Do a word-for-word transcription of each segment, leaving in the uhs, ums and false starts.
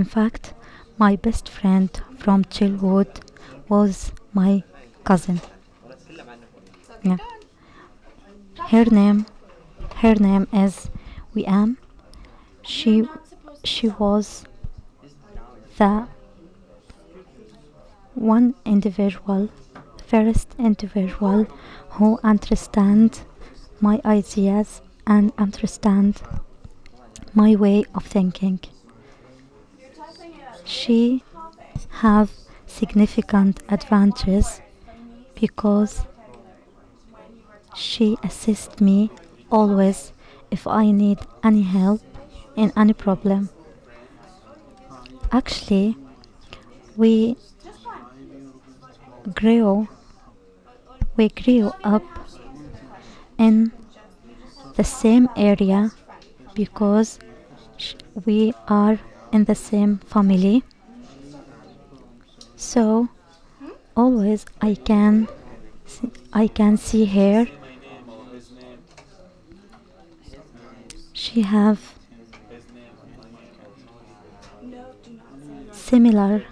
In fact, my best friend from childhood was my cousin. Yeah. Her name, her name is Wiam. She, she was the one individual, first individual who understand my ideas and understand my way of thinking. She have significant advantages because she assists me always if I need any help in any problem. Actually, we grew we grew up in the same area because sh- we are in the same family. So always I can s- I can see her. She have similar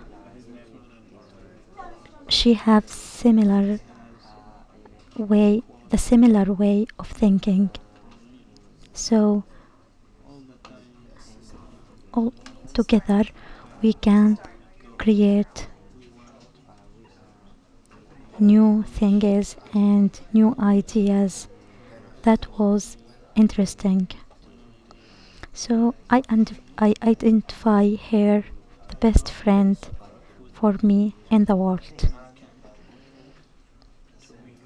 she have similar way the similar way of thinking. So all together we can create new things and new ideas. That was interesting. So I and I identify her the best friend for me in the world.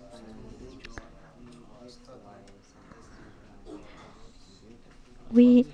We